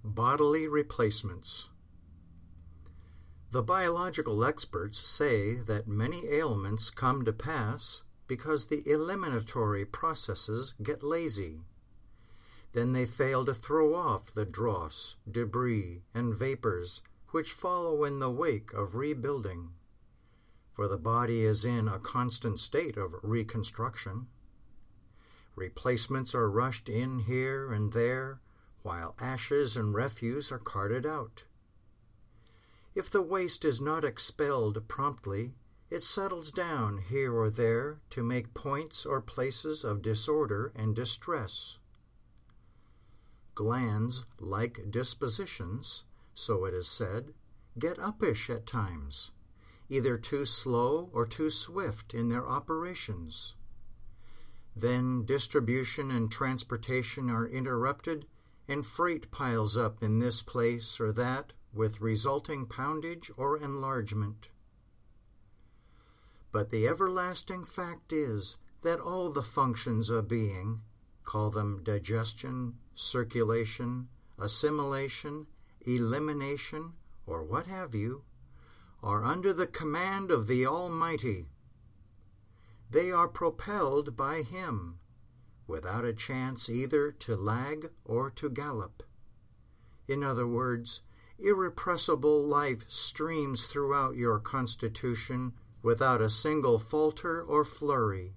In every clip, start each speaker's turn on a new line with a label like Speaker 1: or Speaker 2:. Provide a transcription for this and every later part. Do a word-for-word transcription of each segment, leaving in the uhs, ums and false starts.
Speaker 1: Bodily replacements. The biological experts say that many ailments come to pass because the eliminatory processes get lazy. Then they fail to throw off the dross, debris, and vapors which follow in the wake of rebuilding. For the body is in a constant state of reconstruction. Replacements are rushed in here and there, while ashes and refuse are carted out. If the waste is not expelled promptly, it settles down here or there to make points or places of disorder and distress. Glands, like dispositions, so it is said, get uppish at times, either too slow or too swift in their operations. Then distribution and transportation are interrupted, and freight piles up in this place or that, with resulting poundage or enlargement. But the everlasting fact is that all the functions of being, call them digestion, circulation, assimilation, elimination, or what have you, are under the command of the Almighty. They are propelled by Him, without a chance either to lag or to gallop. In other words, irrepressible life streams throughout your constitution without a single falter or flurry.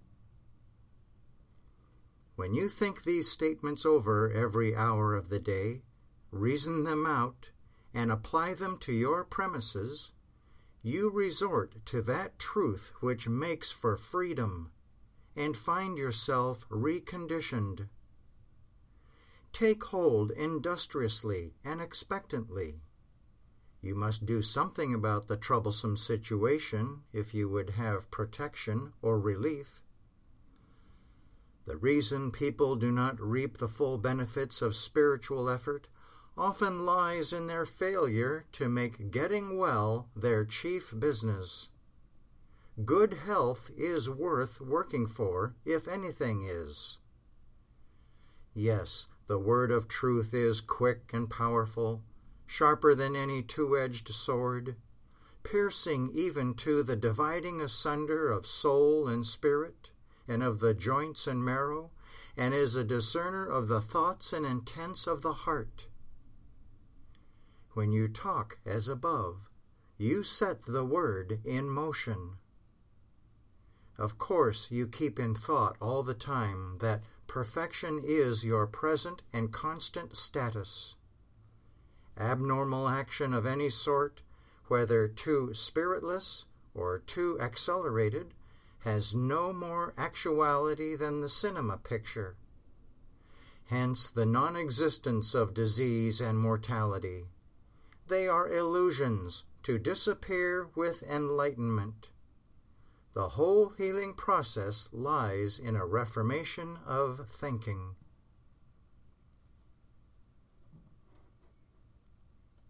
Speaker 1: When you think these statements over every hour of the day, reason them out, and apply them to your premises, you resort to that truth which makes for freedom, and find yourself reconditioned. Take hold industriously and expectantly. You must do something about the troublesome situation if you would have protection or relief. The reason people do not reap the full benefits of spiritual effort often lies in their failure to make getting well their chief business. Good health is worth working for, if anything is. Yes, the word of truth is quick and powerful, sharper than any two-edged sword, piercing even to the dividing asunder of soul and spirit, and of the joints and marrow, and is a discerner of the thoughts and intents of the heart. When you talk as above, you set the word in motion. Of course, you keep in thought all the time that perfection is your present and constant status. Abnormal action of any sort, whether too spiritless or too accelerated, has no more actuality than the cinema picture. Hence the non-existence of disease and mortality. They are illusions to disappear with enlightenment. The whole healing process lies in a reformation of thinking.